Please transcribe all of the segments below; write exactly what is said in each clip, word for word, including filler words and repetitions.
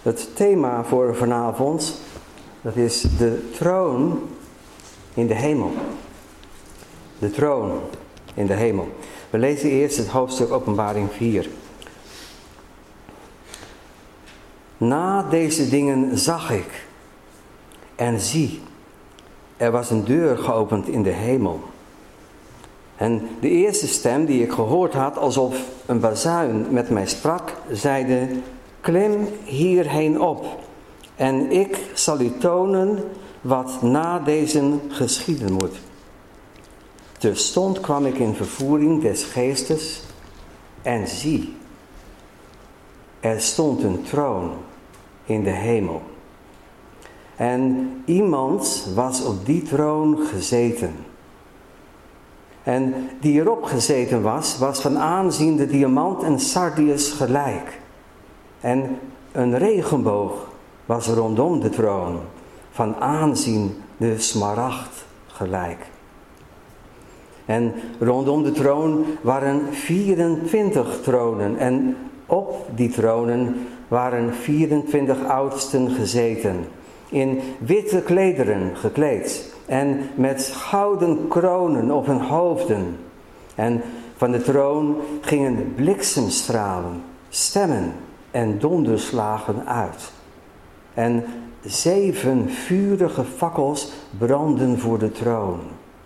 Het thema voor vanavond, dat is de troon in de hemel. De troon in de hemel. We lezen eerst het hoofdstuk Openbaring vier. Na deze dingen zag ik en zie, er was een deur geopend in de hemel. En de eerste stem die ik gehoord had, alsof een bazuin met mij sprak, zeide: klim hierheen op en ik zal u tonen wat na deze geschieden moet. Terstond kwam ik in vervoering des geestes en zie, er stond een troon in de hemel. En iemand was op die troon gezeten. En die erop gezeten was, was van aanzien de diamant en sardius gelijk. En een regenboog was rondom de troon, van aanzien de smaragd gelijk. En rondom de troon waren vierentwintig tronen en op die tronen waren vierentwintig oudsten gezeten, in witte klederen gekleed en met gouden kronen op hun hoofden. En van de troon gingen bliksemstralen, stemmen en donderslagen uit. En zeven vurige fakkels brandden voor de troon.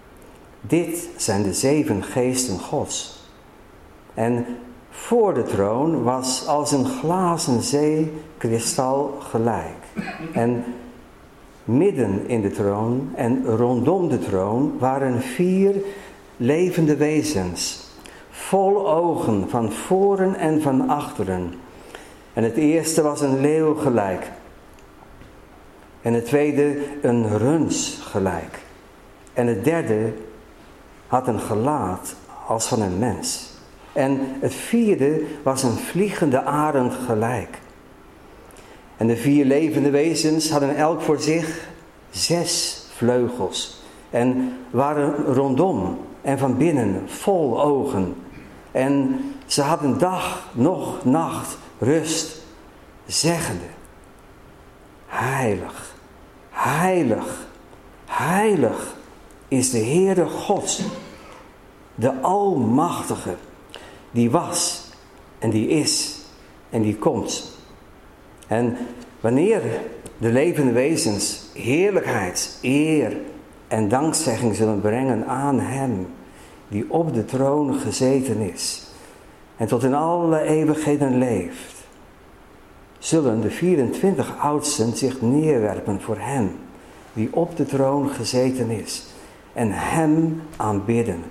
Dit zijn de zeven geesten Gods. En voor de troon was als een glazen zee kristal gelijk. En midden in de troon en rondom de troon waren vier levende wezens, vol ogen van voren en van achteren. En het eerste was een leeuw gelijk. En het tweede een runs gelijk. En het derde had een gelaat als van een mens. En het vierde was een vliegende arend gelijk. En de vier levende wezens hadden elk voor zich zes vleugels. En waren rondom en van binnen vol ogen. En ze hadden dag, nog nacht rust, zeggende: heilig, heilig, heilig is de Heere God, de Almachtige, die was en die is en die komt. En wanneer de levende wezens heerlijkheid, eer en dankzegging zullen brengen aan Hem, die op de troon gezeten is en tot in alle eeuwigheden leeft, zullen de vierentwintig oudsten zich neerwerpen voor Hem, die op de troon gezeten is, en Hem aanbidden,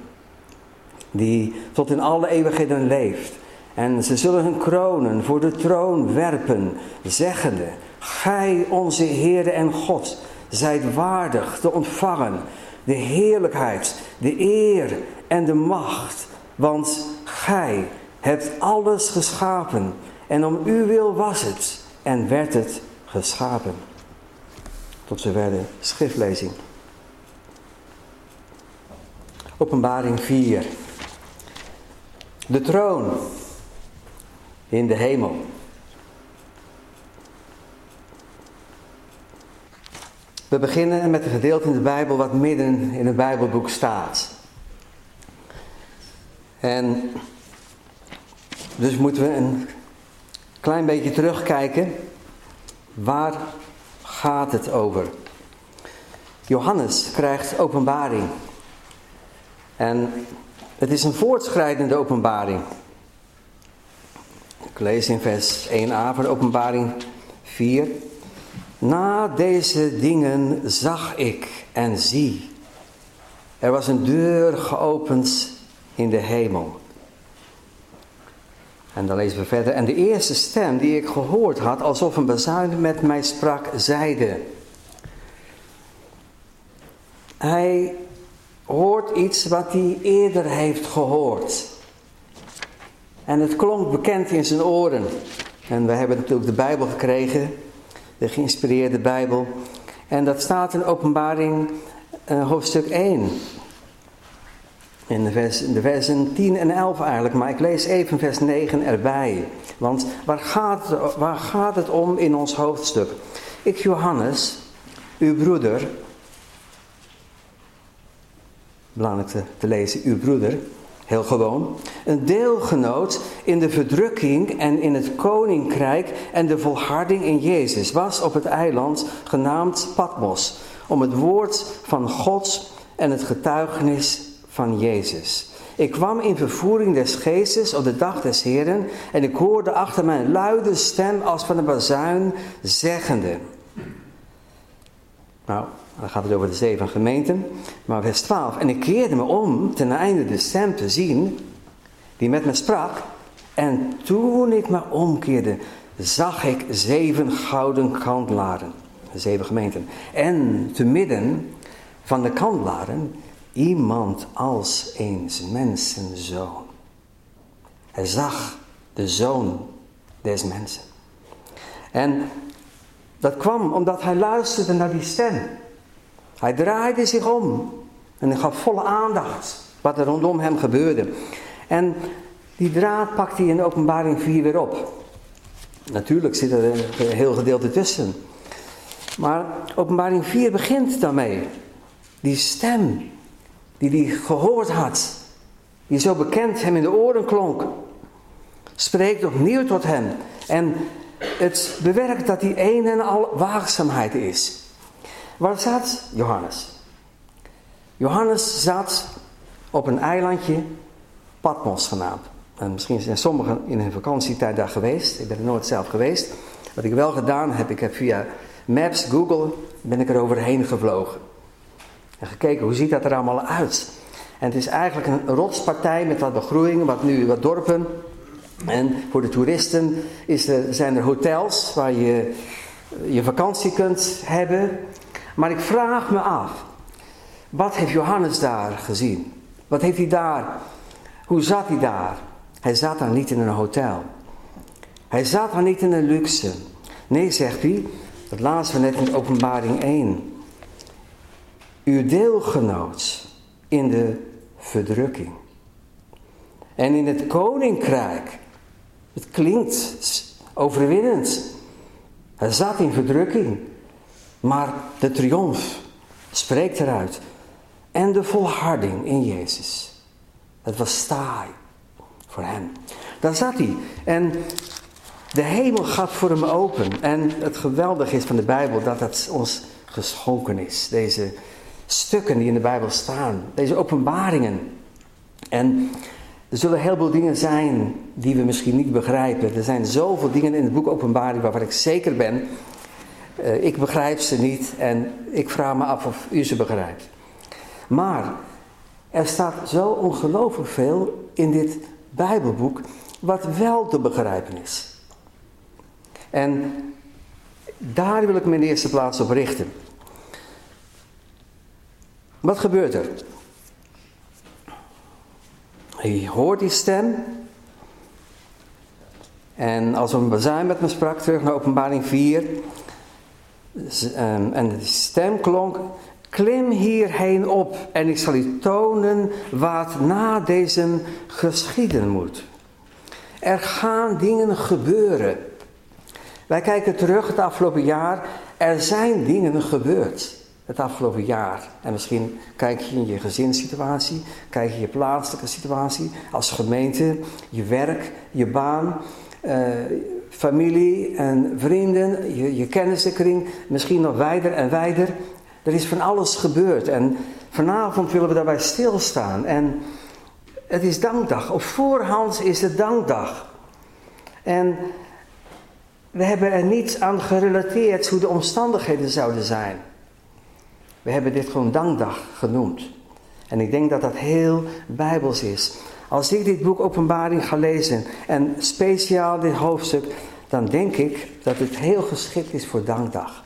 die tot in alle eeuwigheden leeft. En ze zullen hun kronen voor de troon werpen, zeggende: Gij, onze Heere en God, zijt waardig te ontvangen de heerlijkheid, de eer en de macht, want Gij hebt alles geschapen en om uw wil was het en werd het geschapen. Tot zover de schriftlezing. Openbaring vier. De troon in de hemel. We beginnen met een gedeelte in de Bijbel wat midden in het Bijbelboek staat. En dus moeten we een klein beetje terugkijken. Waar gaat het over? Johannes krijgt openbaring. En het is een voortschrijdende openbaring. Ik lees in vers één a van openbaring vier. Na deze dingen zag ik en zie, er was een deur geopend in de hemel. En dan lezen we verder. En de eerste stem die ik gehoord had, alsof een bazuin met mij sprak, zeide: hij hoort iets wat hij eerder heeft gehoord. En het klonk bekend in zijn oren. En we hebben natuurlijk de Bijbel gekregen, de geïnspireerde Bijbel. En dat staat in Openbaring uh, hoofdstuk één. In de, vers, in de versen tien en elf eigenlijk, maar ik lees even vers negen erbij. Want waar gaat, het, waar gaat het om in ons hoofdstuk? Ik, Johannes, uw broeder, belangrijk te, te lezen, uw broeder, heel gewoon, een deelgenoot in de verdrukking en in het koninkrijk en de volharding in Jezus, was op het eiland genaamd Patmos, om het woord van God en het getuigenis van Jezus. Ik kwam in vervoering des geestes op de dag des Heren en ik hoorde achter mij een luide stem als van een bazuin zeggende. Nou, dan gaat het over de zeven gemeenten. Maar vers twaalf. En ik keerde me om ten einde de stem te zien die met me sprak. En toen ik me omkeerde, zag ik zeven gouden kandelaren. De zeven gemeenten. En te midden van de kandelaren iemand als een mensenzoon. Hij zag de zoon des mensen. En dat kwam omdat hij luisterde naar die stem. Hij draaide zich om en hij gaf volle aandacht wat er rondom hem gebeurde. En die draad pakt hij in Openbaring vier weer op. Natuurlijk zit er een heel gedeelte tussen. Maar Openbaring vier begint daarmee. Die stem die hij gehoord had, die zo bekend hem in de oren klonk, spreekt opnieuw tot hem. En het bewerkt dat die een en al waakzaamheid is. Waar zat Johannes? Johannes zat op een eilandje, Patmos genaamd. En misschien zijn sommigen in hun vakantietijd daar geweest. Ik ben er nooit zelf geweest. Wat ik wel gedaan heb, ik heb via Maps, Google, ben ik er overheen gevlogen. En gekeken, hoe ziet dat er allemaal uit? En het is eigenlijk een rotspartij met wat begroeiing, wat nu wat dorpen. En voor de toeristen is er, zijn er hotels waar je je vakantie kunt hebben. Maar ik vraag me af, wat heeft Johannes daar gezien? Wat heeft hij daar? Hoe zat hij daar? Hij zat daar niet in een hotel. Hij zat daar niet in een luxe. Nee, zegt hij, dat lazen we net in Openbaring één. Uw deelgenoot in de verdrukking. En in het koninkrijk. Het klinkt overwinnend. Hij zat in verdrukking. Maar de triomf spreekt eruit. En de volharding in Jezus. Het was taai voor hem. Daar zat hij. En de hemel gaat voor hem open. En het geweldige is van de Bijbel dat dat ons geschonken is. Deze stukken die in de Bijbel staan. Deze openbaringen. En er zullen heel veel dingen zijn die we misschien niet begrijpen. Er zijn zoveel dingen in het boek Openbaring waarvan ik zeker ben. Uh, ik begrijp ze niet en ik vraag me af of u ze begrijpt. Maar er staat zo ongelooflijk veel in dit Bijbelboek wat wel te begrijpen is. En daar wil ik me in de eerste plaats op richten. Wat gebeurt er? Hij hoort die stem. En als een bazuin met me sprak, terug naar Openbaring vier. En de stem klonk: klim hierheen op en ik zal u tonen wat na deze geschieden moet. Er gaan dingen gebeuren. Wij kijken terug het afgelopen jaar. Er zijn dingen gebeurd het afgelopen jaar. En misschien kijk je in je gezinssituatie, kijk je in je plaatselijke situatie, als gemeente, je werk, je baan, uh, familie en vrienden, je, je kennissenkring, misschien nog wijder en wijder. Er is van alles gebeurd en vanavond willen we daarbij stilstaan. En het is dankdag. Op voorhand is het dankdag. En we hebben er niets aan gerelateerd hoe de omstandigheden zouden zijn. We hebben dit gewoon dankdag genoemd. En ik denk dat dat heel bijbels is. Als ik dit boek Openbaring ga lezen en speciaal dit hoofdstuk, dan denk ik dat het heel geschikt is voor dankdag.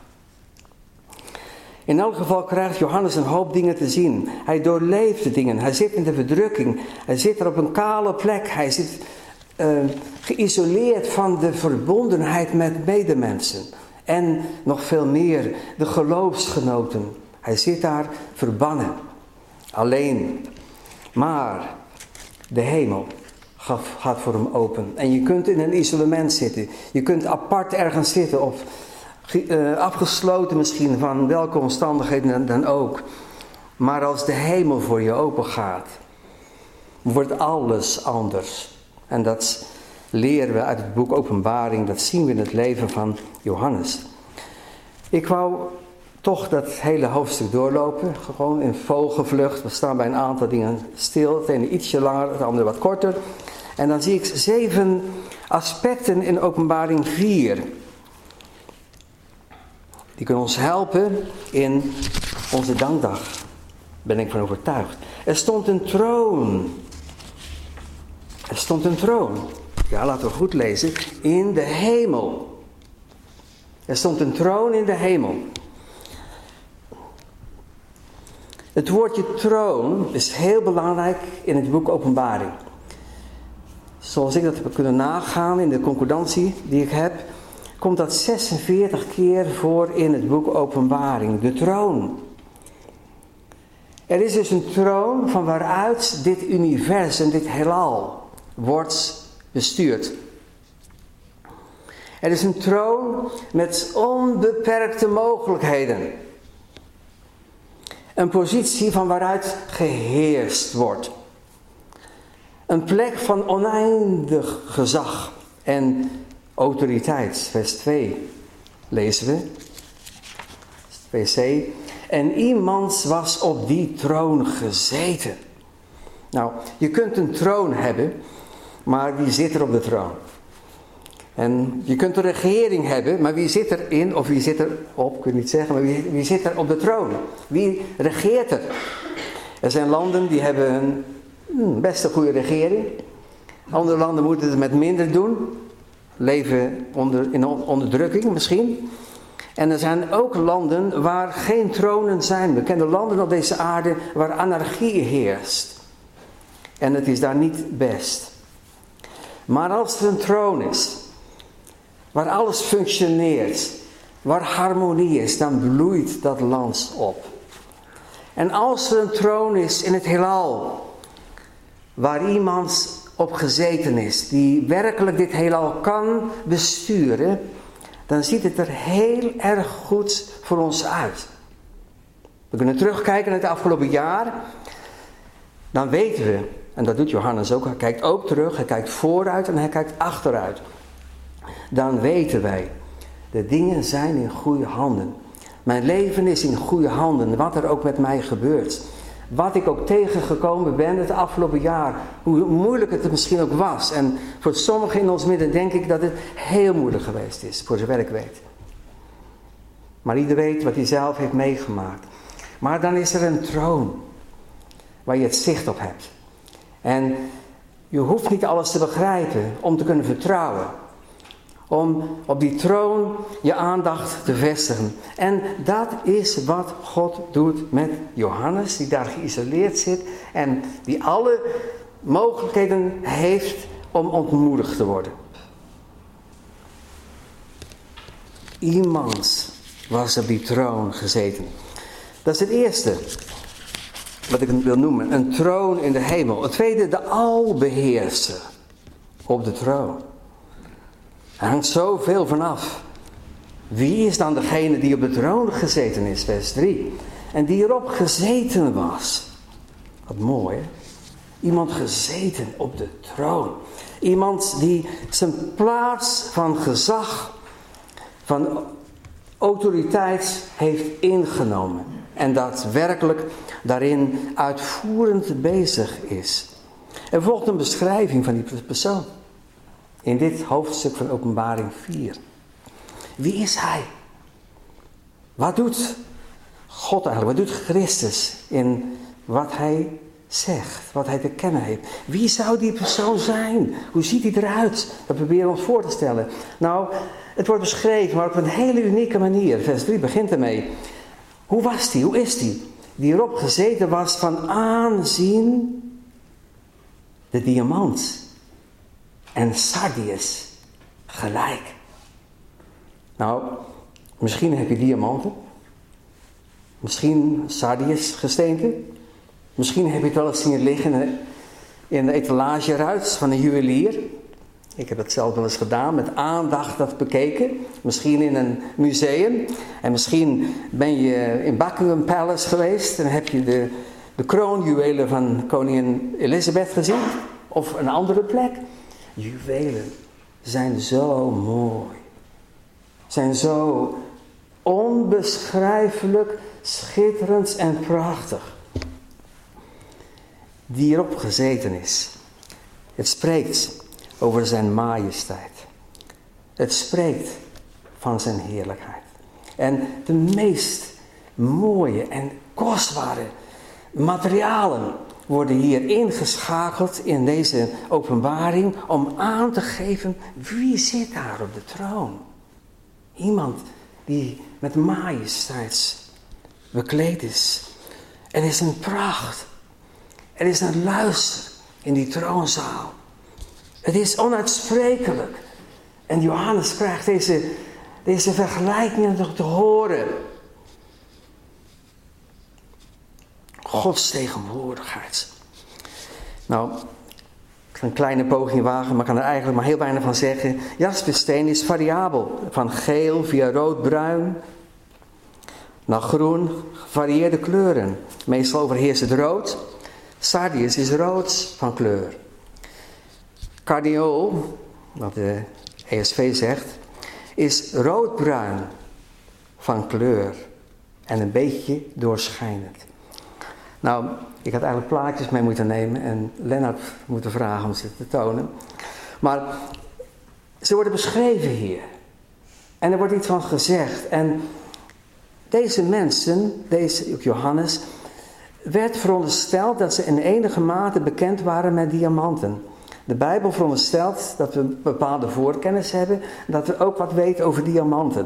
In elk geval krijgt Johannes een hoop dingen te zien. Hij doorleeft de dingen. Hij zit in de verdrukking. Hij zit er op een kale plek. Hij zit uh, geïsoleerd van de verbondenheid met medemensen. En nog veel meer, de geloofsgenoten. Hij zit daar verbannen. Alleen. Maar de hemel gaat voor hem open. En je kunt in een isolement zitten. Je kunt apart ergens zitten. Of uh, afgesloten misschien van welke omstandigheden dan ook. Maar als de hemel voor je open gaat, wordt alles anders. En dat leren we uit het boek Openbaring. Dat zien we in het leven van Johannes. Ik wou toch dat hele hoofdstuk doorlopen. Gewoon in vogelvlucht. We staan bij een aantal dingen stil. Het ene ietsje langer, het andere wat korter. En dan zie ik zeven aspecten in Openbaring vier. Die kunnen ons helpen in onze dankdag. Ben ik van overtuigd. Er stond een troon. Er stond een troon. Ja, laten we goed lezen. In de hemel. Er stond een troon in de hemel. Het woordje troon is heel belangrijk in het boek Openbaring. Zoals ik dat heb kunnen nagaan in de concordantie die ik heb, komt dat zesenveertig keer voor in het boek Openbaring. De troon. Er is dus een troon van waaruit dit universum, dit heelal, wordt bestuurd. Er is een troon met onbeperkte mogelijkheden. Een positie van waaruit geheerst wordt. Een plek van oneindig gezag en autoriteit. Vers twee lezen we. twee c. En iemand was op die troon gezeten. Nou, je kunt een troon hebben, maar wie zit er op de troon? En je kunt een regering hebben, maar wie zit erin, of wie zit er op, ik wil niet zeggen, maar wie, wie zit er op de troon? Wie regeert er? Er zijn landen die hebben een hmm, best een goede regering. Andere landen moeten het met minder doen. Leven onder, in onderdrukking misschien. En er zijn ook landen waar geen tronen zijn. We kennen landen op deze aarde waar anarchie heerst. En het is daar niet best. Maar als er een troon is, waar alles functioneert, waar harmonie is, dan bloeit dat land op. En als er een troon is in het heelal, waar iemand op gezeten is, die werkelijk dit heelal kan besturen, dan ziet het er heel erg goed voor ons uit. We kunnen terugkijken naar het afgelopen jaar, dan weten we, en dat doet Johannes ook, hij kijkt ook terug, hij kijkt vooruit en hij kijkt achteruit. Dan weten wij, de dingen zijn in goede handen. Mijn leven is in goede handen, wat er ook met mij gebeurt. Wat ik ook tegengekomen ben het afgelopen jaar, hoe moeilijk het misschien ook was. En voor sommigen in ons midden denk ik dat het heel moeilijk geweest is, voor zover ik weet. Maar ieder weet wat hij zelf heeft meegemaakt. Maar dan is er een troon, waar je het zicht op hebt. En je hoeft niet alles te begrijpen om te kunnen vertrouwen. Om op die troon je aandacht te vestigen. En dat is wat God doet met Johannes, die daar geïsoleerd zit. En die alle mogelijkheden heeft om ontmoedigd te worden. Iemand was op die troon gezeten. Dat is het eerste wat ik wil noemen. Een troon in de hemel. Het tweede, de albeheerser op de troon. Er hangt zoveel vanaf. Wie is dan degene die op de troon gezeten is? Vers drie. En die erop gezeten was. Wat mooi, hè? Iemand gezeten op de troon. Iemand die zijn plaats van gezag, van autoriteit heeft ingenomen. En daadwerkelijk daarin uitvoerend bezig is. Er volgt een beschrijving van die persoon. In dit hoofdstuk van Openbaring vier. Wie is hij? Wat doet God eigenlijk? Wat doet Christus in wat hij zegt? Wat hij te kennen heeft? Wie zou die persoon zijn? Hoe ziet hij eruit? Dat proberen we ons voor te stellen. Nou, het wordt beschreven, maar op een hele unieke manier. Vers drie begint ermee. Hoe was die? Hoe is die? Die erop gezeten was van aanzien de diamant. En sardius gelijk. Nou, misschien heb je diamanten. Misschien sardius gesteente. Misschien heb je het wel eens zien liggen in de etalageruit van een juwelier. Ik heb het zelf wel eens gedaan, met aandacht dat bekeken. Misschien in een museum. En misschien ben je in Buckingham Palace geweest. En heb je de, de kroonjuwelen van koningin Elizabeth gezien. Of een andere plek. Juwelen zijn zo mooi. Zijn zo onbeschrijfelijk schitterend en prachtig. Die hierop gezeten is. Het spreekt over zijn majesteit. Het spreekt van zijn heerlijkheid. En de meest mooie en kostbare materialen worden hier ingeschakeld in deze openbaring om aan te geven wie zit daar op de troon. Iemand die met majesteit bekleed is. Er is een pracht. Er is een luister in die troonzaal. Het is onuitsprekelijk. En Johannes krijgt deze, deze vergelijkingen nog te horen. Gods tegenwoordigheid. Nou, ik ga een kleine poging wagen, maar ik kan er eigenlijk maar heel weinig van zeggen. Jaspissteen is variabel. Van geel via rood-bruin naar groen, gevarieerde kleuren. Meestal overheerst het rood. Sardius is rood van kleur. Cardiool, wat de E S V zegt, is roodbruin van kleur en een beetje doorschijnend. Nou, ik had eigenlijk plaatjes mee moeten nemen en Lennart moeten vragen om ze te tonen. Maar ze worden beschreven hier. En er wordt iets van gezegd. En deze mensen, deze ook Johannes, werd verondersteld dat ze in enige mate bekend waren met diamanten. De Bijbel veronderstelt dat we bepaalde voorkennis hebben, dat we ook wat weten over diamanten.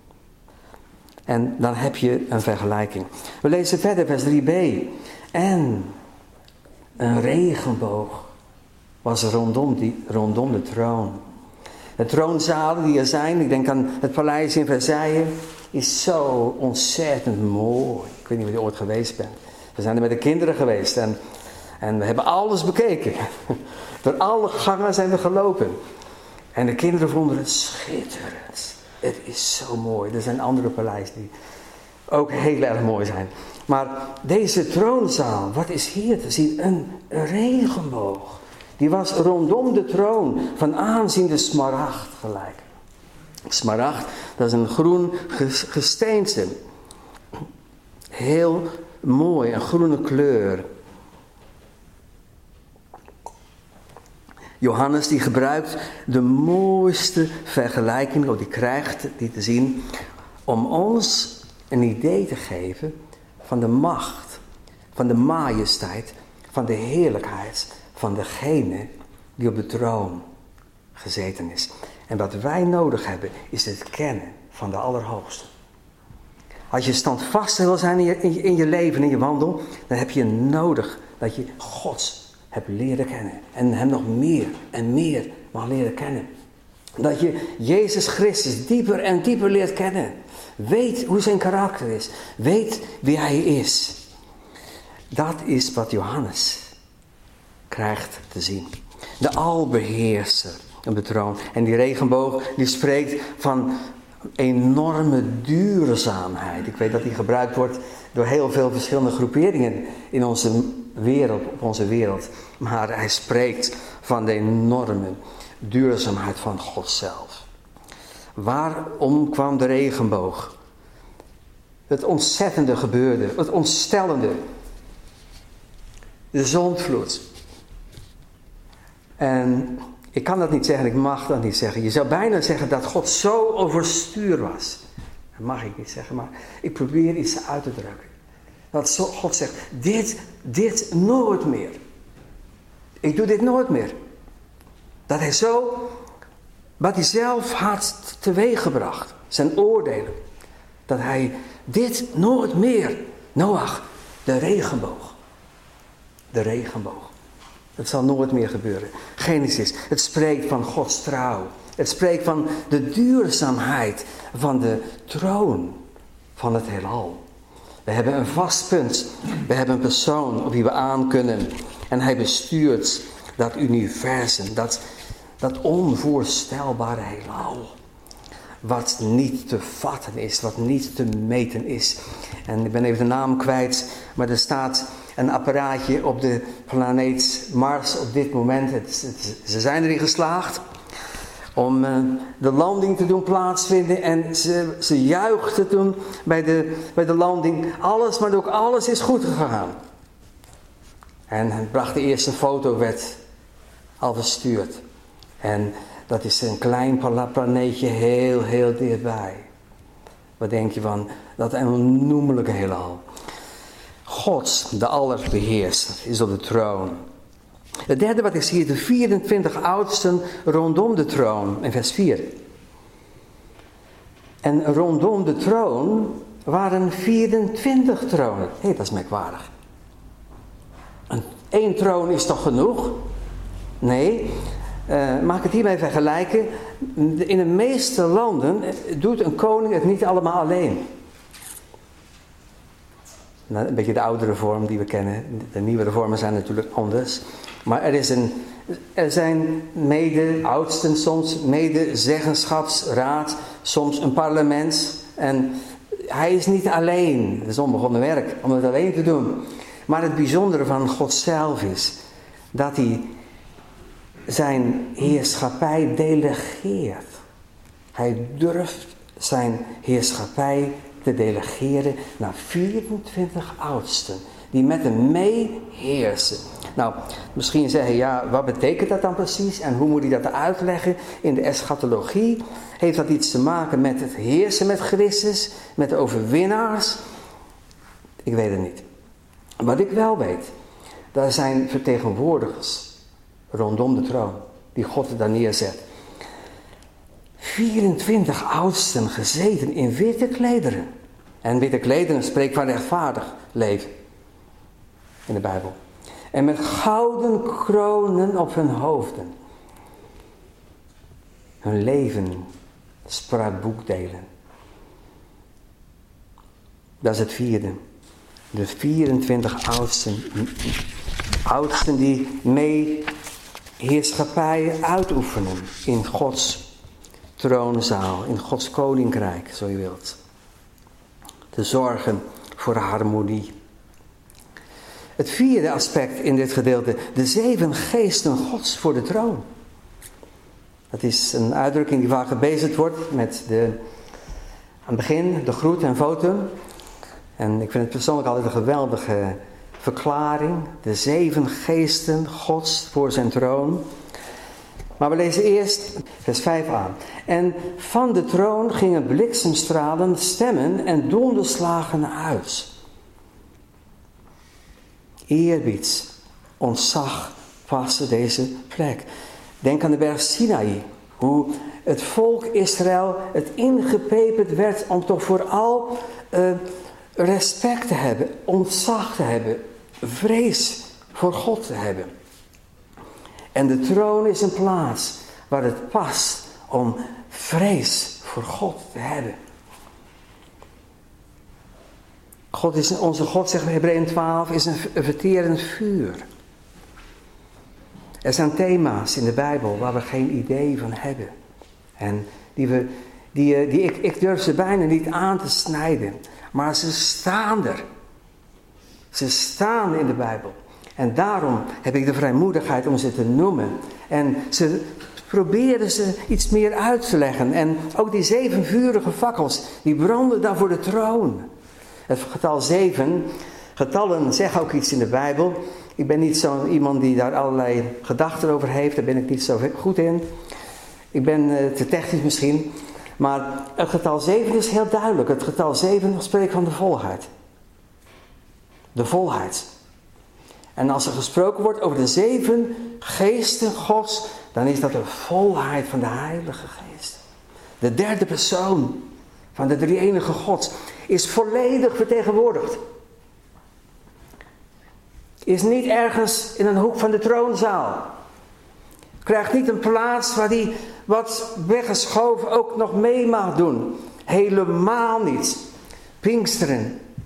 En dan heb je een vergelijking. We lezen verder, vers drie b. En een regenboog was rondom, die, rondom de troon. De troonzalen die er zijn, ik denk aan het paleis in Versailles, is zo ontzettend mooi. Ik weet niet of je ooit geweest bent. We zijn er met de kinderen geweest en, en we hebben alles bekeken. Door alle gangen zijn we gelopen. En de kinderen vonden het schitterend. Het is zo mooi. Er zijn andere paleizen die ook heel erg mooi zijn. Maar deze troonzaal, wat is hier te zien? Een regenboog. Die was rondom de troon van aanziende smaragd gelijk. Smaragd, dat is een groen gesteente. Heel mooi, een groene kleur. Johannes die gebruikt de mooiste vergelijking, of die krijgt die te zien, om ons een idee te geven van de macht, van de majesteit, van de heerlijkheid van degene die op de troon gezeten is. En wat wij nodig hebben is het kennen van de Allerhoogste. Als je standvastig wil zijn in je, in je, in je leven, in je wandel, dan heb je nodig dat je God hebt leren kennen. En hem nog meer en meer mag leren kennen. Dat je Jezus Christus dieper en dieper leert kennen. Weet hoe zijn karakter is. Weet wie hij is. Dat is wat Johannes krijgt te zien. De albeheerser op de troon. En die regenboog die spreekt van enorme duurzaamheid. Ik weet dat die gebruikt wordt door heel veel verschillende groeperingen in onze wereld, op onze wereld. Maar hij spreekt van de enorme duurzaamheid van God zelf. Waarom kwam de regenboog? Het ontzettende gebeurde, het ontstellende. De zondvloed. En ik kan dat niet zeggen, ik mag dat niet zeggen. Je zou bijna zeggen dat God zo overstuur was. Dat mag ik niet zeggen, maar ik probeer iets uit te drukken. Dat God zegt, dit, dit nooit meer. Ik doe dit nooit meer. Dat hij zo, wat hij zelf had teweeggebracht, zijn oordelen. Dat hij dit nooit meer, Noach, de regenboog. De regenboog. Het zal nooit meer gebeuren. Genesis, het spreekt van Gods trouw. Het spreekt van de duurzaamheid van de troon van het heelal. We hebben een vast punt. We hebben een persoon op wie we aan kunnen. En hij bestuurt dat universum, dat, dat onvoorstelbare heelal. Wat niet te vatten is, wat niet te meten is. En ik ben even de naam kwijt, maar er staat een apparaatje op de planeet Mars op dit moment. Het, het, ze zijn erin geslaagd om uh, de landing te doen plaatsvinden. En ze, ze juichten toen bij de, bij de landing. Alles, maar ook alles is goed gegaan. En het bracht de eerste foto, werd al verstuurd. En dat is een klein planeetje heel, heel dichtbij. Wat denk je van dat onnoemelijke heelal? God, de allerbeheerser, is op de troon. Het derde wat ik zie, de vierentwintig oudsten rondom de troon, in vers vier. En rondom de troon waren vierentwintig tronen. Hé, hey, dat is merkwaardig. Een, één troon is toch genoeg? Nee. Uh, mag ik het hiermee vergelijken? In de meeste landen doet een koning het niet allemaal alleen. Nou, een beetje de oudere vorm die we kennen. De nieuwere vormen zijn natuurlijk anders. Maar er, is een, er zijn mede-oudsten soms, mede-zeggenschapsraad, soms een parlement. En hij is niet alleen. Het is onbegonnen werk om het alleen te doen. Maar het bijzondere van God zelf is dat hij zijn heerschappij delegeert. Hij durft zijn heerschappij te delegeren naar vierentwintig oudsten die met hem meeheersen. Nou, misschien zeggen, ja, wat betekent dat dan precies? En hoe moet hij dat uitleggen? In de eschatologie heeft dat iets te maken met het heersen met Christus, met de overwinnaars? Ik weet het niet. Wat ik wel weet, daar zijn vertegenwoordigers rondom de troon, die God er daar neerzet. vierentwintig oudsten gezeten in witte klederen. En witte klederen spreekt van rechtvaardig leven. In de Bijbel. En met gouden kronen op hun hoofden. Hun leven sprak boekdelen. Dat is het vierde. De vierentwintig oudsten. Oudsten die mee heerschappij uitoefenen in Gods troonzaal, in Gods koninkrijk, zo je wilt. Te zorgen voor harmonie. Het vierde aspect in dit gedeelte, de zeven geesten Gods voor de troon. Dat is een uitdrukking die vaak gebezigd wordt met de, aan het begin de groet en votum. En ik vind het persoonlijk altijd een geweldige verklaring. De zeven geesten Gods voor zijn troon. Maar we lezen eerst vers vijf aan. En van de troon gingen bliksemstralen, stemmen en donderslagen uit. Eerbied, ontzag paste deze plek. Denk aan de berg Sinaï. Hoe het volk Israël het ingepeperd werd om toch vooral uh, respect te hebben, ontzag te hebben, vrees voor God te hebben. En de troon is een plaats waar het past om vrees voor God te hebben. God is, onze God, zegt Hebreeën twaalf, is een verterend vuur. Er zijn thema's in de Bijbel waar we geen idee van hebben. En die, we, die, die ik, ik durf ze bijna niet aan te snijden. Maar ze staan er. Ze staan in de Bijbel. En daarom heb ik de vrijmoedigheid om ze te noemen. En ze proberen ze iets meer uit te leggen. En ook die zeven vurige fakkels, die branden daar voor de troon. Het getal zeven, getallen zeggen ook iets in de Bijbel. Ik ben niet zo iemand die daar allerlei gedachten over heeft. Daar ben ik niet zo goed in. Ik ben uh, te technisch misschien. Maar het getal zeven is heel duidelijk. Het getal zeven spreekt van de volheid. De volheid. En als er gesproken wordt over de zeven geesten Gods, dan is dat de volheid van de Heilige Geest. De derde persoon van de drie-enige God is volledig vertegenwoordigd. Is niet ergens in een hoek van de troonzaal. Krijgt niet een plaats waar hij wat weggeschoven ook nog mee mag doen. Helemaal niet. Pinksteren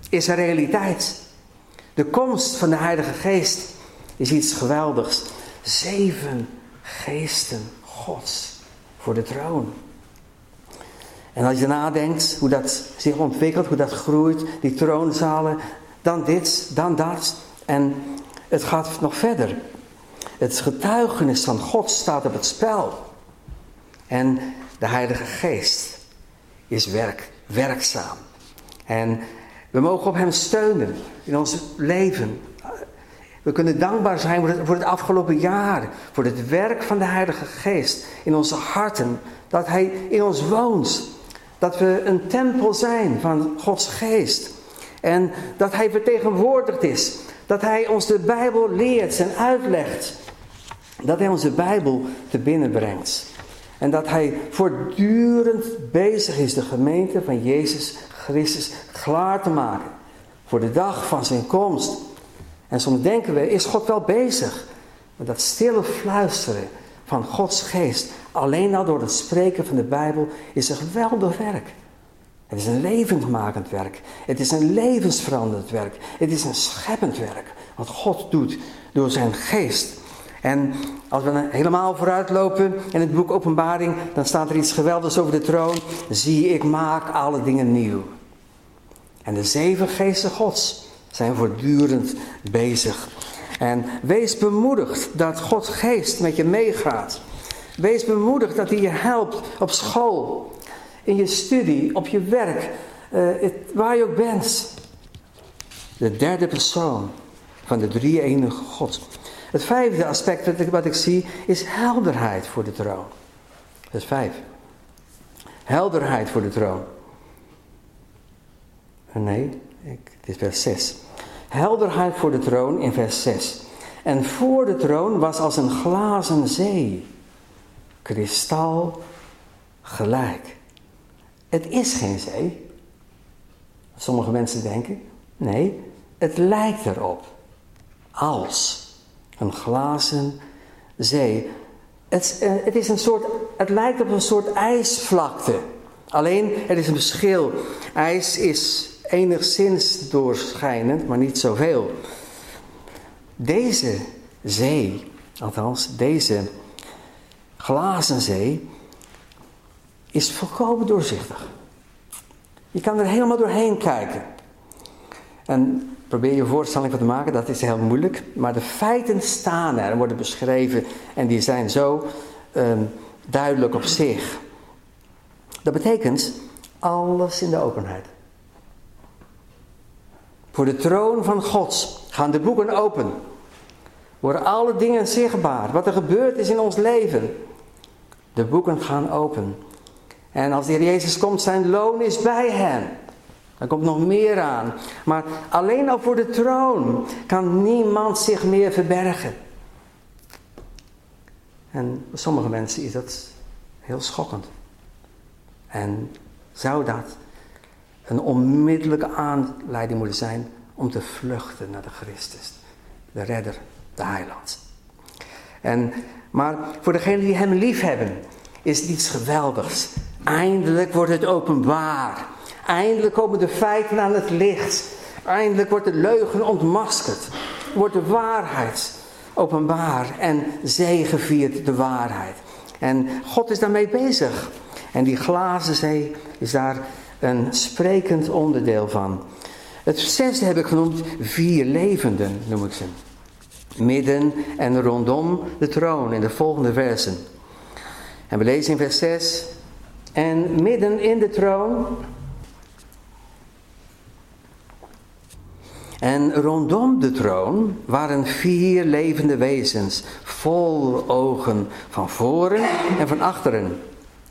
is een realiteit. De komst van de Heilige Geest is iets geweldigs. Zeven geesten Gods voor de troon. En als je nadenkt hoe dat zich ontwikkelt, hoe dat groeit, die troonzalen, dan dit, dan dat. En het gaat nog verder. Het getuigenis van God staat op het spel. En de Heilige Geest is werk, werkzaam. En we mogen op hem steunen in ons leven. We kunnen dankbaar zijn voor het, voor het afgelopen jaar. Voor het werk van de Heilige Geest in onze harten. Dat hij in ons woont. Dat we een tempel zijn van Gods Geest. En dat hij vertegenwoordigd is. Dat hij ons de Bijbel leert en uitlegt. Dat hij ons de Bijbel te binnen brengt. En dat hij voortdurend bezig is de gemeente van Jezus Christus klaar te maken. Voor de dag van zijn komst. En soms denken we, is God wel bezig? Maar dat stille fluisteren van Gods Geest, alleen al door het spreken van de Bijbel, is een geweldig werk. Het is een levendmakend werk. Het is een levensveranderend werk. Het is een scheppend werk. Wat God doet door zijn Geest. En als we helemaal vooruitlopen in het boek Openbaring, dan staat er iets geweldigs over de troon. Zie, ik maak alle dingen nieuw. En de zeven geesten Gods zijn voortdurend bezig. En wees bemoedigd dat Gods Geest met je meegaat. Wees bemoedigd dat hij je helpt op school, in je studie, op je werk, uh, het, waar je ook bent. De derde persoon van de drie-enige God. Het vijfde aspect wat ik, wat ik zie is helderheid voor de troon. Dat is vijf. Helderheid voor de troon. Nee, ik, het is vers zes. Helderheid voor de troon in vers zes. En voor de troon was als een glazen zee. Kristal gelijk. Het is geen zee. Sommige mensen denken. Nee, het lijkt erop. Als een glazen zee. Het, uh, het is een soort, het lijkt op een soort ijsvlakte. Alleen, er is een verschil. IJs is enigszins doorschijnend, maar niet zoveel. Deze zee, althans deze glazen zee, is volkomen doorzichtig. Je kan er helemaal doorheen kijken. En probeer je voorstelling van te maken, dat is heel moeilijk. Maar de feiten staan er en worden beschreven en die zijn zo um, duidelijk op zich. Dat betekent alles in de openheid. Voor de troon van God gaan de boeken open. Worden alle dingen zichtbaar. Wat er gebeurd is in ons leven. De boeken gaan open. En als de Heer Jezus komt, zijn loon is bij hem. Er komt nog meer aan. Maar alleen al voor de troon kan niemand zich meer verbergen. En voor sommige mensen is dat heel schokkend. En zou dat een onmiddellijke aanleiding moeten zijn om te vluchten naar de Christus. De redder, de heiland. En, maar voor degenen die hem lief hebben, is het iets geweldigs. Eindelijk wordt het openbaar. Eindelijk komen de feiten aan het licht. Eindelijk wordt de leugen ontmaskerd. Wordt de waarheid openbaar en zegeviert de waarheid. En God is daarmee bezig. En die glazen zee is daar een sprekend onderdeel van. Het zesde heb ik genoemd, vier levenden noem ik ze. Midden en rondom de troon in de volgende versen. En we lezen in vers zes. En midden in de troon. En rondom de troon waren vier levende wezens, vol ogen van voren en van achteren.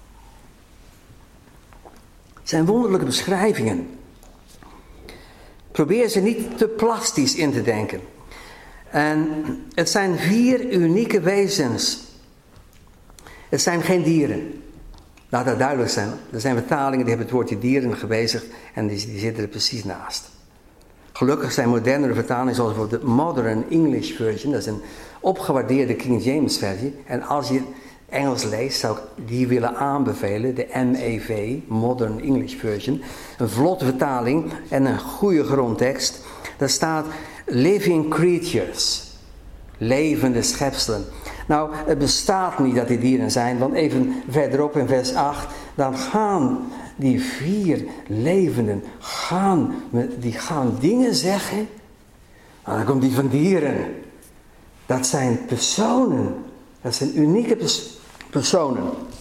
Het zijn wonderlijke beschrijvingen. Probeer ze niet te plastisch in te denken. En het zijn vier unieke wezens. Het zijn geen dieren. Laat dat duidelijk zijn. Er zijn vertalingen die hebben het woordje dieren gebezigd en die, die zitten er precies naast. Gelukkig zijn modernere vertalingen zoals bijvoorbeeld de Modern English Version. Dat is een opgewaardeerde King James versie. En als je Engels leest, zou ik die willen aanbevelen. De M E V, Modern English Version. Een vlotte vertaling en een goede grondtekst. Daar staat living creatures. Levende schepselen. Nou, het bestaat niet dat die dieren zijn, want even verderop in vers acht, dan gaan die vier levenden, gaan, die gaan dingen zeggen. Nou, dan komt die van dieren. Dat zijn personen. Dat zijn unieke pers- personen.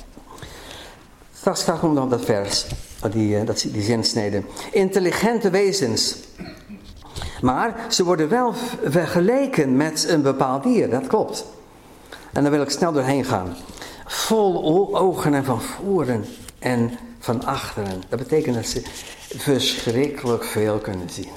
Straks ga ik nog op dat vers, die, dat, die zinsnede. Intelligente wezens. Maar ze worden wel vergeleken met een bepaald dier, dat klopt. En daar wil ik snel doorheen gaan. Vol ogen en van voren en van achteren. Dat betekent dat ze verschrikkelijk veel kunnen zien.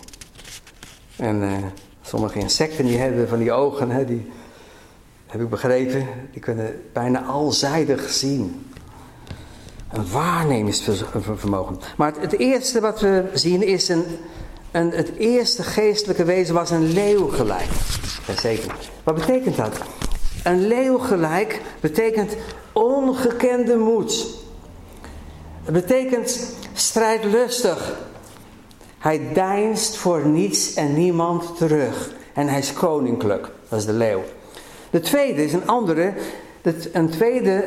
En uh, sommige insecten die hebben van die ogen, hè, die heb ik begrepen, die kunnen bijna alzijdig zien. Een waarnemingsvermogen. Maar het, het eerste wat we zien is een... En het eerste geestelijke wezen was een leeuw gelijk. Zeker. Wat betekent dat? Een leeuw gelijk betekent ongekende moed. Het betekent strijdlustig. Hij deinst voor niets en niemand terug. En hij is koninklijk. Dat is de leeuw. De tweede is een andere. Een tweede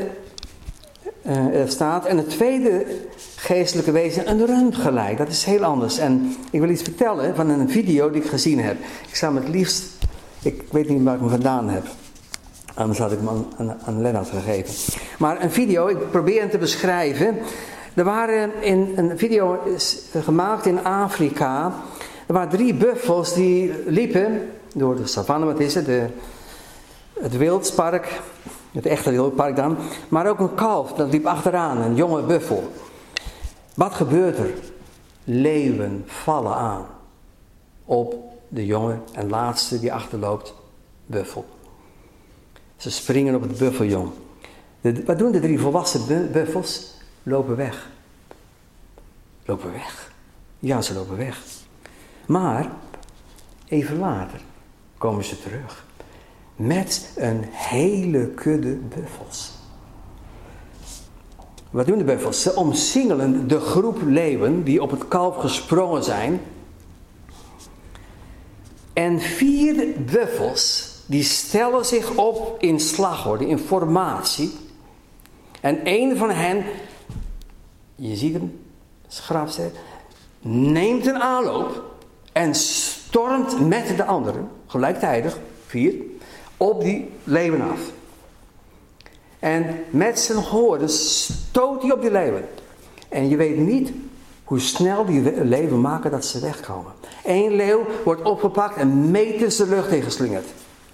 uh, staat. En het tweede geestelijke wezen een rund gelijk. Dat is heel anders. En ik wil iets vertellen van een video die ik gezien heb. Ik zou hem het liefst... Ik weet niet waar ik hem vandaan heb. Anders had ik hem aan, aan, aan Lennart gegeven. Maar een video, ik probeer hem te beschrijven. Er waren in een video gemaakt in Afrika. Er waren drie buffels die liepen door de savanne, wat is het? De, het wildpark. Het echte wildpark dan. Maar ook een kalf, dat liep achteraan. Een jonge buffel. Wat gebeurt er? Leeuwen vallen aan. Op de jonge en laatste die achterloopt, buffel. Ze springen op het buffeljong. De, wat doen de drie volwassen bu- buffels? Lopen weg. Lopen weg. Ja, ze lopen weg. Maar, even later, komen ze terug. Met een hele kudde buffels. Wat doen de buffels? Ze omsingelen de groep leeuwen die op het kalf gesprongen zijn. En vier buffels, die stellen zich op in slagorde, in formatie. En een van hen, je ziet hem, schrapzet, neemt een aanloop en stormt met de anderen, gelijktijdig, vier, op die leeuwen af. En met zijn hoorn stoot hij op die leeuwen. En je weet niet hoe snel die leeuwen maken dat ze wegkomen. Eén leeuw wordt opgepakt en meters de lucht ingeslingerd.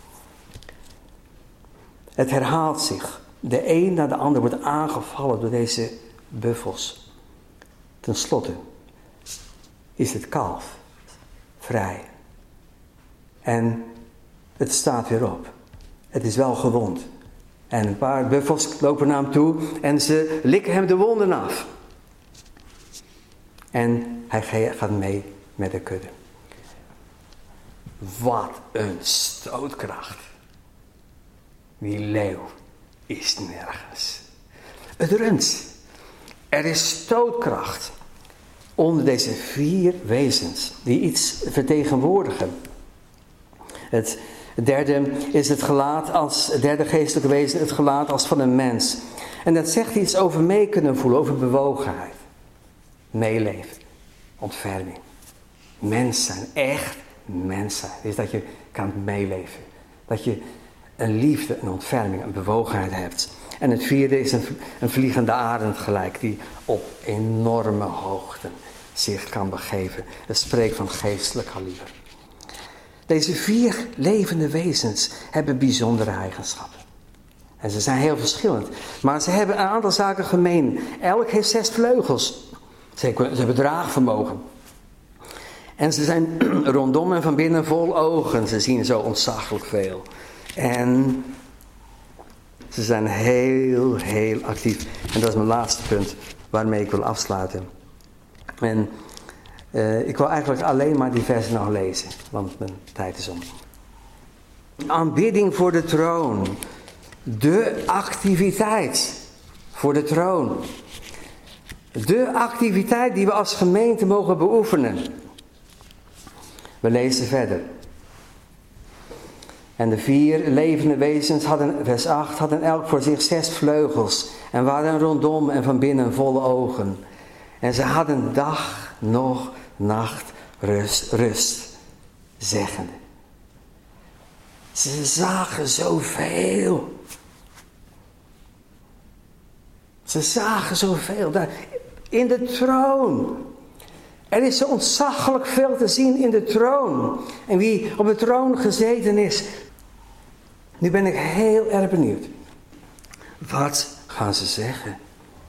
Het herhaalt zich. De een na de ander wordt aangevallen door deze buffels. Ten slotte is het kalf vrij. En het staat weer op. Het is wel gewond. En een paar buffels lopen naar hem toe en ze likken hem de wonden af. En hij gaat mee met de kudde. Wat een stootkracht. Die leeuw is nergens. Het rund. Er is stootkracht onder deze vier wezens die iets vertegenwoordigen. Het derde is het gelaat als, het derde geestelijke wezen, het gelaat als van een mens. En dat zegt iets over mee kunnen voelen, over bewogenheid. Meeleven, ontferming. Mens zijn, echt mens zijn. Is dat je kan meeleven. Dat je een liefde, een ontferming, een bewogenheid hebt. En het vierde is een, een vliegende arend gelijk, die op enorme hoogten zich kan begeven. Het spreekt van geestelijk kaliber. Deze vier levende wezens hebben bijzondere eigenschappen. En ze zijn heel verschillend. Maar ze hebben een aantal zaken gemeen. Elk heeft zes vleugels. Ze hebben draagvermogen. En ze zijn rondom en van binnen vol ogen. Ze zien zo ontzaglijk veel. En ze zijn heel, heel actief. En dat is mijn laatste punt waarmee ik wil afsluiten. En uh, ik wil eigenlijk alleen maar die versen nog lezen. Want mijn tijd is om. Aanbidding voor de troon. de activiteit voor de troon. De activiteit die we als gemeente mogen beoefenen. We lezen verder. En de vier levende wezens hadden, vers acht, hadden elk voor zich zes vleugels. En waren rondom en van binnen volle ogen. En ze hadden dag, nog, nacht, rust, rust, zeggende. Ze zagen zoveel. Ze zagen zoveel. Daar, in de troon. Er is zo ontzaglijk veel te zien in de troon. En wie op de troon gezeten is. Nu ben ik heel erg benieuwd. Wat gaan ze zeggen?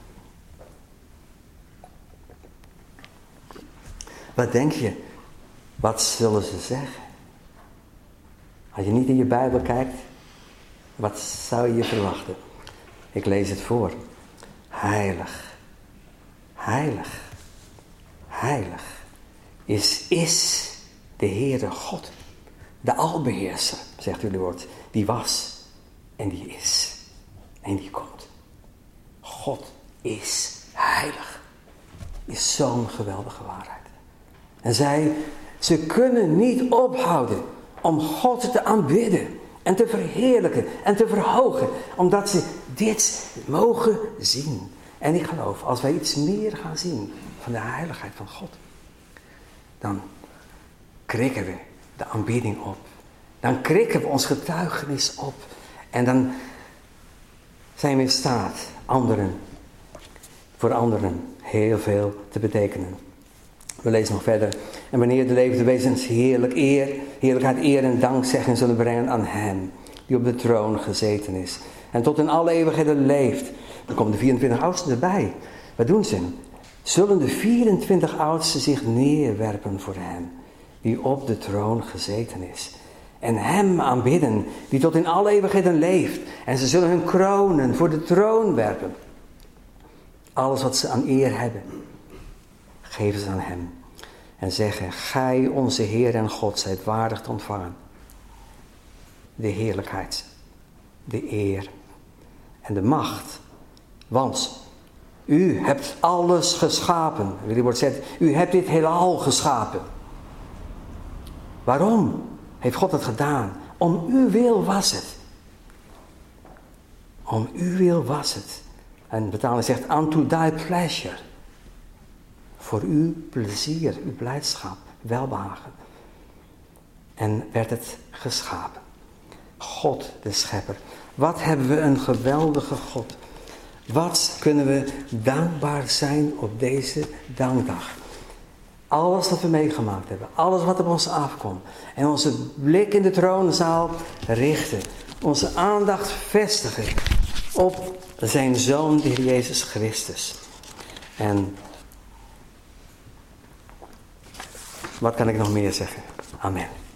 Wat denk je? Wat zullen ze zeggen? Als je niet in je Bijbel kijkt, wat zou je verwachten? Ik lees het voor. Heilig, heilig, heilig is, is de Heere God. De albeheerser, zegt u het woord. Die was en die is en die komt. God is heilig. Is zo'n geweldige waarheid. En zij, ze kunnen niet ophouden om God te aanbidden en te verheerlijken en te verhogen. Omdat ze dit mogen zien. En ik geloof, als wij iets meer gaan zien van de heiligheid van God, dan krikken we de aanbidding op. Dan krikken we ons getuigenis op. En dan zijn we in staat anderen, voor anderen heel veel te betekenen. We lezen nog verder. En wanneer de levende wezens heerlijk eer, heerlijkheid, eer en dankzegging zullen brengen aan hem, die op de troon gezeten is. En tot in alle eeuwigheden leeft. Dan komen de vierentwintig oudsten erbij. Wat doen ze? Zullen de vierentwintig oudsten zich neerwerpen voor hem, die op de troon gezeten is. En hem aanbidden, die tot in alle eeuwigheden leeft. En ze zullen hun kronen voor de troon werpen. Alles wat ze aan eer hebben, geven ze aan hem. En zeggen, gij onze Heer en God zijt waardig te ontvangen. De heerlijkheid, de eer en de macht. Want u hebt alles geschapen. Wie wordt gezegd, u hebt dit heelal geschapen. Waarom heeft God het gedaan? Om uw wil was het. Om uw wil was het. En de vertaling zegt, unto thy pleasure. Voor uw plezier, uw blijdschap, welbehagen. En werd het geschapen. God de schepper. Wat hebben we een geweldige God. Wat kunnen we dankbaar zijn op deze dankdag. Alles wat we meegemaakt hebben. Alles wat op ons afkomt. En onze blik in de troonzaal richten. Onze aandacht vestigen op zijn Zoon, de Heer Jezus Christus. En wat kan ik nog meer zeggen? Amen.